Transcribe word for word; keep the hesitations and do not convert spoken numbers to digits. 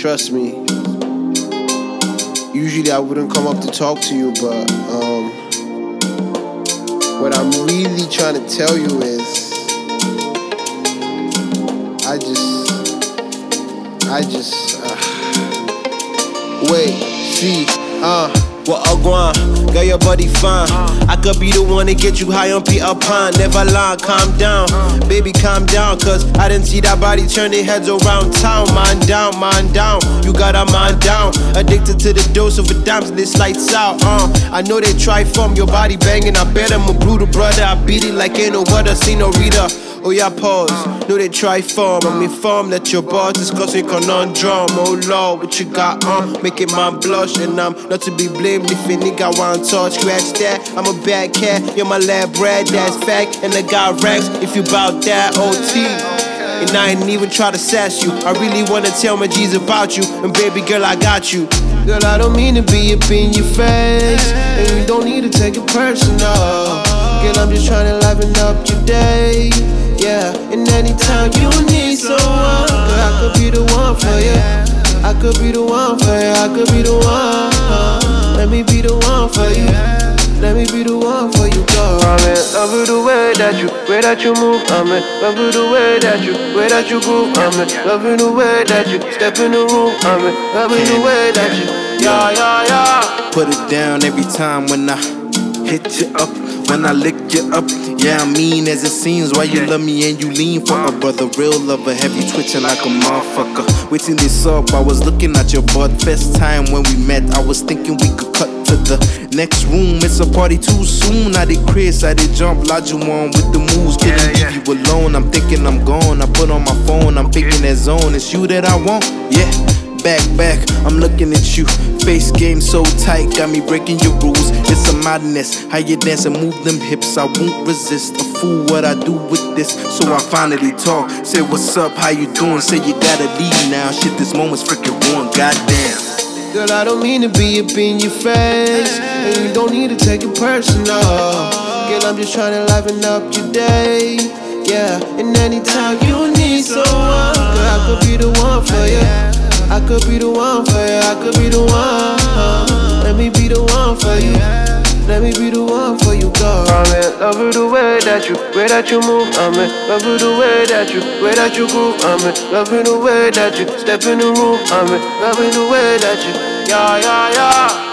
Trust me. Usually I wouldn't come up to talk to you, but um, what I'm really trying to tell you is, I just, I just, uh, wait, see, uh. What a guan, girl, your body fine. I could be the one to get you high on Peter Pan. Never lie, calm down, baby, calm down. Cause I didn't see that body turn their heads around town. Man down, man down, you got a man down. Addicted to the dose of a dime, so this lights out. uh. I know they try from your body banging. I bet I'm a brutal brother. I beat it like ain't no other, see no reader. Oh yeah, pause. No, they try form. I'm informed that your boss is causing conundrum. Oh Lord, what you got on? Uh? Make it man blush, and I'm not to be blamed if a nigga want touch. Scratch that. I'm a bad cat. You're my lab bread, that's fact. And I got racks if you bout that O T. And I ain't even try to sass you. I really wanna tell my G's about you. And baby girl, I got you. Girl, I don't mean to be up in your face, and you don't need to take it personal. Girl, I'm just trying to liven up your day. Yeah, and anytime you need someone, girl, I could be the one for you. I could be the one for you. I could be the one. Uh, let me be the one for you. Let me be the one for you, girl. I'm in love with the way that you, way that you move. I'm in love with the way that you, way that you groove. I'm in love with the way that you step in the room. I'm in love with the way that you, yeah, yeah, yeah. Put it down every time when I hit you up, when I lick you up. Yeah, I mean as it seems, why you love me and you lean for a brother, real lover, heavy twitching like a motherfucker. Waiting this up, I was looking at your butt. First time when we met, I was thinking we could cut to the next room. It's a party too soon. I did Chris, I did jump, lodge you on with the moves. Couldn't leave you alone. I'm thinking I'm gone. I put on my phone, I'm picking that zone. It's you that I want, yeah. Back, back, I'm looking at you. Face game so tight, got me breaking your rules. It's a madness, how you dance and move them hips. I won't resist, a fool what I do with this. So I finally talk, say what's up, how you doing? Say you gotta leave now, shit this moment's freaking ruined, goddamn. Girl, I don't mean to be up in your face, and you don't need to take it personal. Girl, I'm just trying to liven up your day. Yeah, and anytime you need someone, girl, I could be the one for you. I could be the one for you, I could be the one. uh, Let me be the one for you. Let me be the one for you, girl. I'm in love with the way that you, way that you move. I'm in love with the way that you, way that you groove. I'm in love with the way that you step in the room. I'm in love with the way that you, yeah, yeah, yeah.